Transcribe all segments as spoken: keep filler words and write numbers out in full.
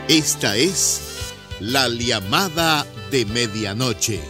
Esta es la llamada de medianoche.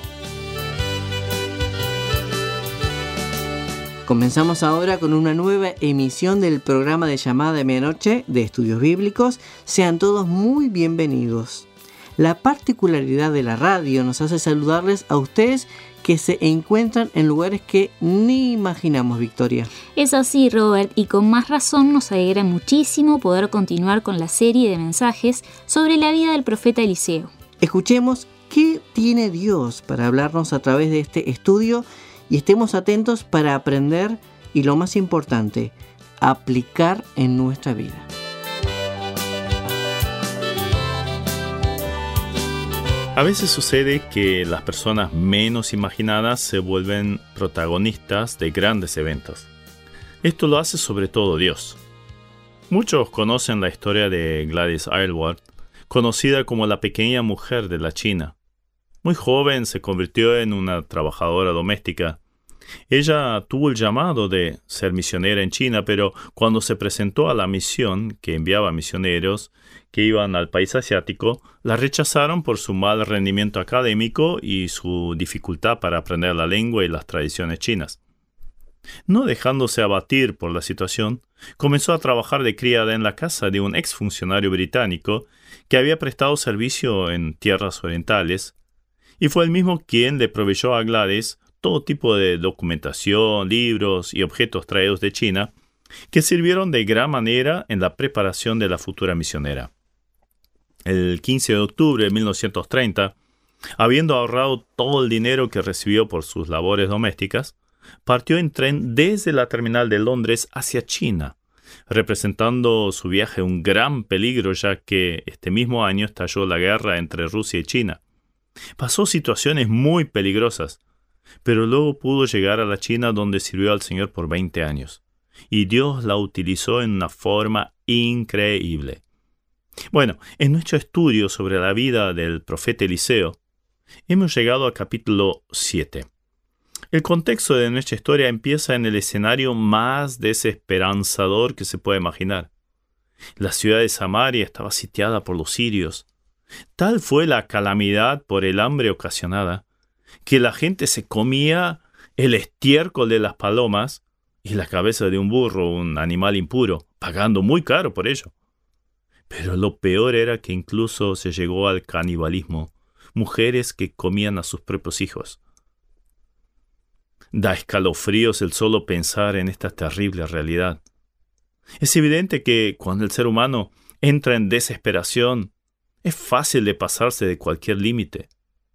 Comenzamos ahora con una nueva emisión del programa de llamada de medianoche de Estudios Bíblicos. Sean todos muy bienvenidos. La particularidad de la radio nos hace saludarles a ustedes que se encuentran en lugares que ni imaginamos, Victoria. Es así, Robert, y con más razón nos alegra muchísimo poder continuar con la serie de mensajes sobre la vida del profeta Eliseo. Escuchemos qué tiene Dios para hablarnos a través de este estudio y estemos atentos para aprender y, lo más importante, aplicar en nuestra vida. A veces sucede que las personas menos imaginadas se vuelven protagonistas de grandes eventos. Esto lo hace sobre todo Dios. Muchos conocen la historia de Gladys Aylward, conocida como la pequeña mujer de la China. Muy joven se convirtió en una trabajadora doméstica. Ella tuvo el llamado de ser misionera en China, pero cuando se presentó a la misión que enviaba misioneros que iban al país asiático, la rechazaron por su mal rendimiento académico y su dificultad para aprender la lengua y las tradiciones chinas. No dejándose abatir por la situación, comenzó a trabajar de criada en la casa de un exfuncionario británico que había prestado servicio en tierras orientales, y fue el mismo quien le proveyó a Gladys todo tipo de documentación, libros y objetos traídos de China que sirvieron de gran manera en la preparación de la futura misionera. El quince de octubre de mil novecientos treinta, habiendo ahorrado todo el dinero que recibió por sus labores domésticas, partió en tren desde la terminal de Londres hacia China, representando su viaje un gran peligro ya que este mismo año estalló la guerra entre Rusia y China. Pasó situaciones muy peligrosas, pero luego pudo llegar a la China donde sirvió al Señor por veinte años, y Dios la utilizó en una forma increíble. Bueno, en nuestro estudio sobre la vida del profeta Eliseo, hemos llegado al capítulo siete. El contexto de nuestra historia empieza en el escenario más desesperanzador que se puede imaginar. La ciudad de Samaria estaba sitiada por los sirios. Tal fue la calamidad por el hambre ocasionada, que la gente se comía el estiércol de las palomas y la cabeza de un burro, un animal impuro, pagando muy caro por ello. Pero lo peor era que incluso se llegó al canibalismo, mujeres que comían a sus propios hijos. Da escalofríos el solo pensar en esta terrible realidad. Es evidente que cuando el ser humano entra en desesperación, es fácil de pasarse de cualquier límite.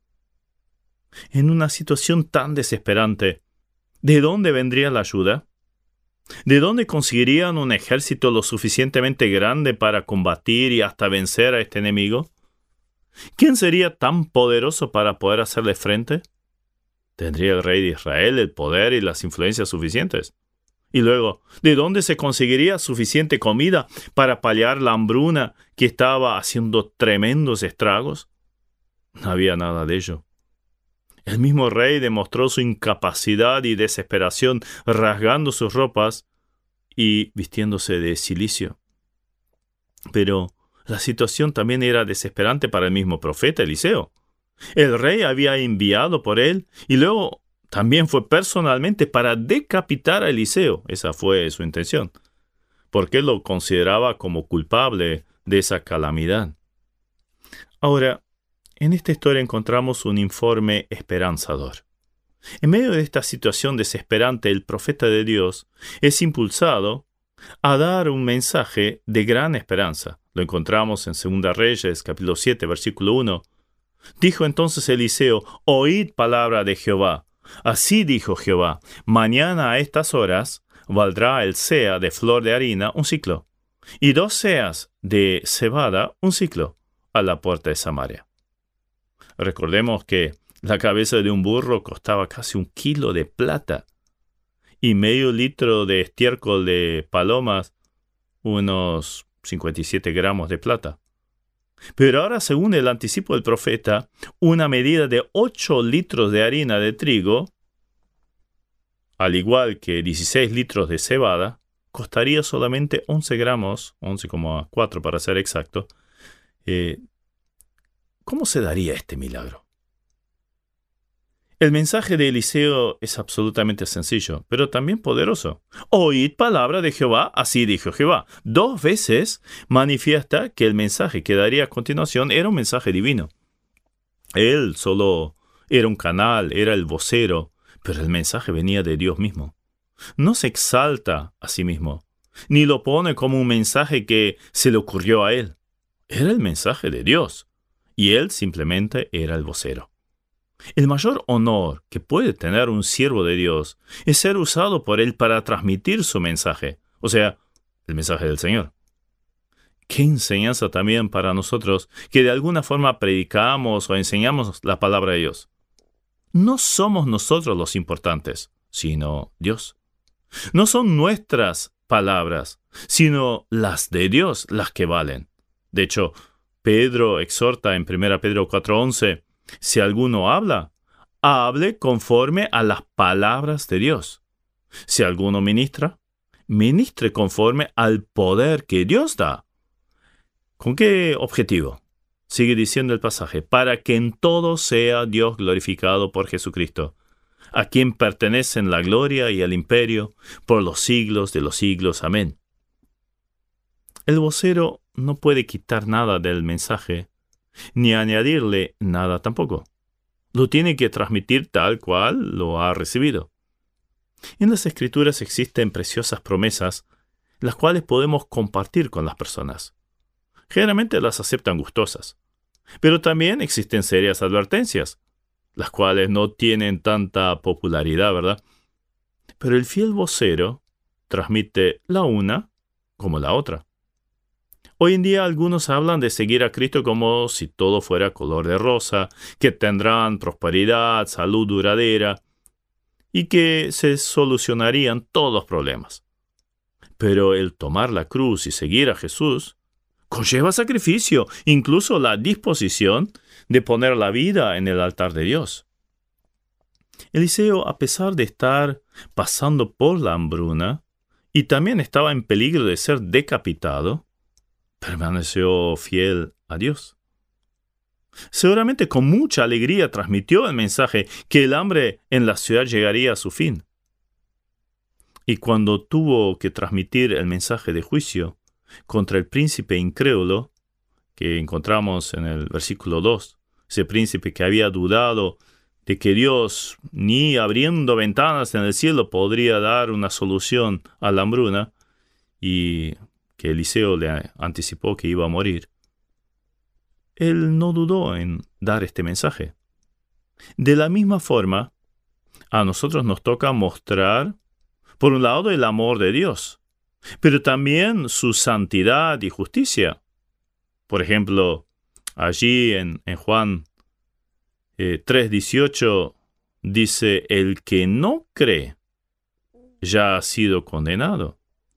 En una situación tan desesperante, ¿de dónde vendría la ayuda? ¿De dónde conseguirían un ejército lo suficientemente grande para combatir y hasta vencer a este enemigo? ¿Quién sería tan poderoso para poder hacerle frente? ¿Tendría el rey de Israel el poder y las influencias suficientes? Y luego, ¿de dónde se conseguiría suficiente comida para paliar la hambruna que estaba haciendo tremendos estragos? No había nada de ello. El mismo rey demostró su incapacidad y desesperación rasgando sus ropas y vistiéndose de cilicio. Pero la situación también era desesperante para el mismo profeta Eliseo. El rey había enviado por él y luego también fue personalmente para decapitar a Eliseo. Esa fue su intención, porque él lo consideraba como culpable de esa calamidad. Ahora, en esta historia encontramos un informe esperanzador. En medio de esta situación desesperante, el profeta de Dios es impulsado a dar un mensaje de gran esperanza. Lo encontramos en Segunda Reyes, capítulo siete, versículo uno. Dijo entonces Eliseo: «Oíd palabra de Jehová. Así dijo Jehová, mañana a estas horas valdrá el seah de flor de harina un siclo, y dos seas de cebada un siclo, a la puerta de Samaria». Recordemos que la cabeza de un burro costaba casi un kilo de plata y medio litro de estiércol de palomas, unos cincuenta y siete gramos de plata. Pero ahora, según el anticipo del profeta, una medida de ocho litros de harina de trigo, al igual que dieciséis litros de cebada, costaría solamente once gramos, once coma cuatro para ser exacto, Eh, ¿Cómo se daría este milagro? El mensaje de Eliseo es absolutamente sencillo, pero también poderoso. Oíd palabra de Jehová, así dijo Jehová. Dos veces manifiesta que el mensaje que daría a continuación era un mensaje divino. Él solo era un canal, era el vocero, pero el mensaje venía de Dios mismo. No se exalta a sí mismo, ni lo pone como un mensaje que se le ocurrió a él. Era el mensaje de Dios, y él simplemente era el vocero. El mayor honor que puede tener un siervo de Dios es ser usado por él para transmitir su mensaje, o sea, el mensaje del Señor. Qué enseñanza también para nosotros que de alguna forma predicamos o enseñamos la palabra de Dios. No somos nosotros los importantes, sino Dios. No son nuestras palabras, sino las de Dios las que valen. De hecho, Pedro exhorta en primera Pedro cuatro once, si alguno habla, hable conforme a las palabras de Dios. Si alguno ministra, ministre conforme al poder que Dios da. ¿Con qué objetivo? Sigue diciendo el pasaje, para que en todo sea Dios glorificado por Jesucristo, a quien pertenecen la gloria y el imperio por los siglos de los siglos. Amén. El vocero no puede quitar nada del mensaje, ni añadirle nada tampoco. Lo tiene que transmitir tal cual lo ha recibido. En las Escrituras existen preciosas promesas, las cuales podemos compartir con las personas. Generalmente las aceptan gustosas, pero también existen serias advertencias, las cuales no tienen tanta popularidad, ¿verdad? Pero el fiel vocero transmite la una como la otra. Hoy en día algunos hablan de seguir a Cristo como si todo fuera color de rosa, que tendrán prosperidad, salud duradera y que se solucionarían todos los problemas. Pero el tomar la cruz y seguir a Jesús conlleva sacrificio, incluso la disposición de poner la vida en el altar de Dios. Eliseo, a pesar de estar pasando por la hambruna y también estaba en peligro de ser decapitado, permaneció fiel a Dios. Seguramente con mucha alegría transmitió el mensaje que el hambre en la ciudad llegaría a su fin. Y cuando tuvo que transmitir el mensaje de juicio contra el príncipe incrédulo, que encontramos en el versículo dos, ese príncipe que había dudado de que Dios, ni abriendo ventanas en el cielo, podría dar una solución a la hambruna, y que Eliseo le anticipó que iba a morir, él no dudó en dar este mensaje. De la misma forma, a nosotros nos toca mostrar, por un lado, el amor de Dios, pero también su santidad y justicia. Por ejemplo, allí en, en Juan eh, tres dieciocho dice, el que no cree ya ha sido condenado.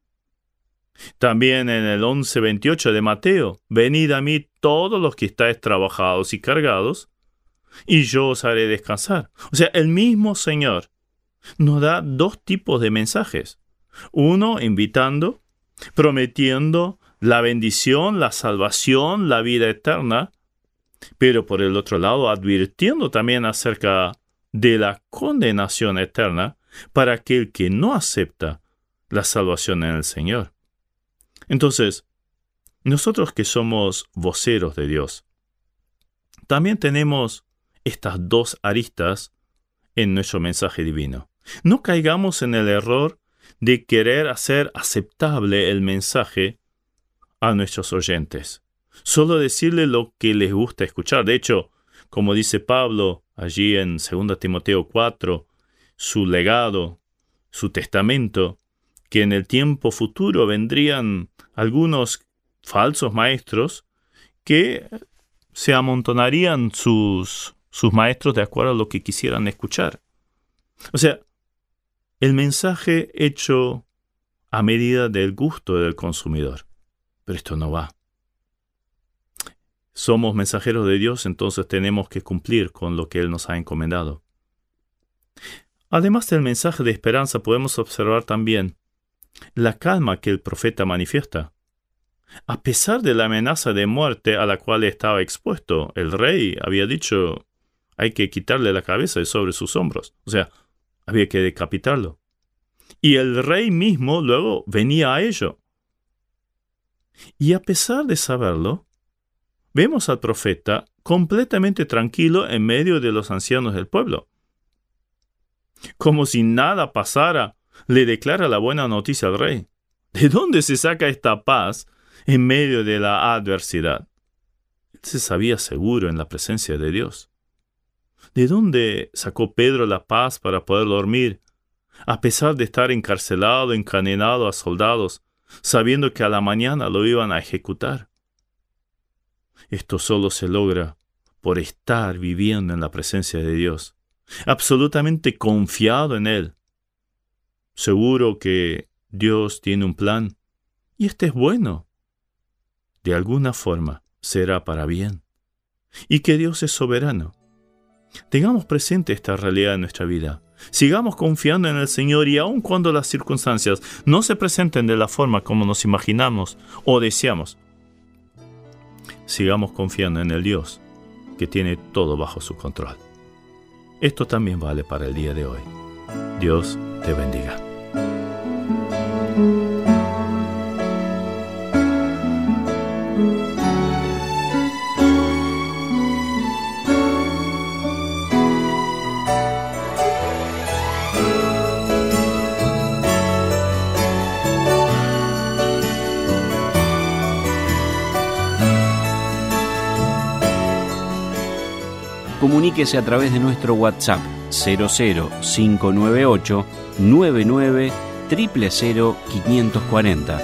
También en el once veintiocho de Mateo, venid a mí todos los que estáis trabajados y cargados, y yo os haré descansar. O sea, el mismo Señor nos da dos tipos de mensajes. Uno invitando, prometiendo la bendición, la salvación, la vida eterna, pero por el otro lado advirtiendo también acerca de la condenación eterna para aquel que no acepta la salvación en el Señor. Entonces, nosotros que somos voceros de Dios, también tenemos estas dos aristas en nuestro mensaje divino. No caigamos en el error de querer hacer aceptable el mensaje a nuestros oyentes. Solo decirle lo que les gusta escuchar. De hecho, como dice Pablo allí en segunda Timoteo cuatro, su legado, su testamento, que en el tiempo futuro vendrían algunos falsos maestros que se amontonarían sus, sus maestros de acuerdo a lo que quisieran escuchar. O sea, el mensaje hecho a medida del gusto del consumidor. Pero esto no va. Somos mensajeros de Dios, entonces tenemos que cumplir con lo que Él nos ha encomendado. Además del mensaje de esperanza, podemos observar también la calma que el profeta manifiesta. A pesar de la amenaza de muerte a la cual estaba expuesto, el rey había dicho, hay que quitarle la cabeza de sobre sus hombros. O sea, había que decapitarlo. Y el rey mismo luego venía a ello. Y a pesar de saberlo, vemos al profeta completamente tranquilo en medio de los ancianos del pueblo. Como si nada pasara, le declara la buena noticia al rey. ¿De dónde se saca esta paz en medio de la adversidad? Él se sabía seguro en la presencia de Dios. ¿De dónde sacó Pedro la paz para poder dormir, a pesar de estar encarcelado, encadenado a soldados, sabiendo que a la mañana lo iban a ejecutar? Esto solo se logra por estar viviendo en la presencia de Dios, absolutamente confiado en Él, seguro que Dios tiene un plan y este es bueno. De alguna forma será para bien y que Dios es soberano. Tengamos presente esta realidad en nuestra vida. Sigamos confiando en el Señor y aun cuando las circunstancias no se presenten de la forma como nos imaginamos o deseamos, sigamos confiando en el Dios que tiene todo bajo su control. Esto también vale para el día de hoy. Dios te bendiga. Comuníquese a través de nuestro WhatsApp cero cero cinco nueve ocho nueve nueve cero cero cero quinientos cuarenta.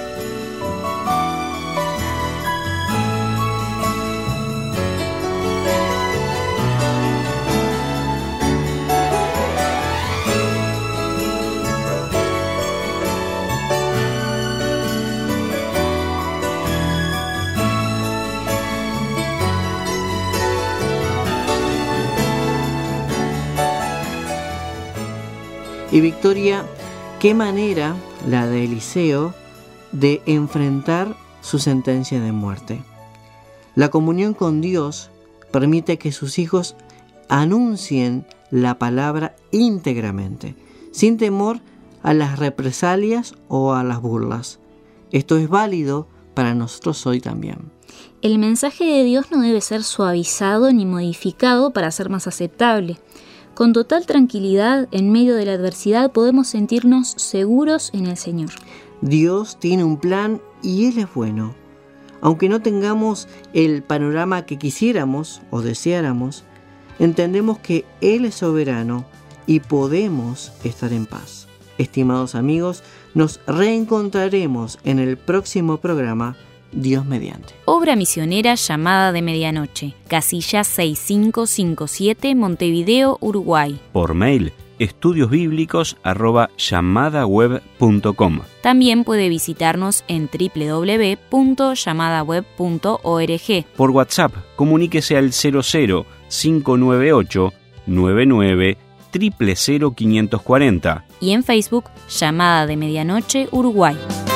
Y Victoria, ¿qué manera la de Eliseo de enfrentar su sentencia de muerte? La comunión con Dios permite que sus hijos anuncien la palabra íntegramente, sin temor a las represalias o a las burlas. Esto es válido para nosotros hoy también. El mensaje de Dios no debe ser suavizado ni modificado para ser más aceptable. Con total tranquilidad, en medio de la adversidad, podemos sentirnos seguros en el Señor. Dios tiene un plan y Él es bueno. Aunque no tengamos el panorama que quisiéramos o deseáramos, entendemos que Él es soberano y podemos estar en paz. Estimados amigos, nos reencontraremos en el próximo programa, Dios mediante. Obra misionera Llamada de Medianoche, casilla seis cinco cinco siete, Montevideo, Uruguay. Por mail, estudiosbíblicos arroba llamadaweb punto com. También puede visitarnos en doble u doble u doble u punto llamadaweb punto org. Por WhatsApp, comuníquese al cero cero cinco nueve ocho nueve nueve cero cero cero quinientos cuarenta. Y en Facebook, Llamada de Medianoche, Uruguay.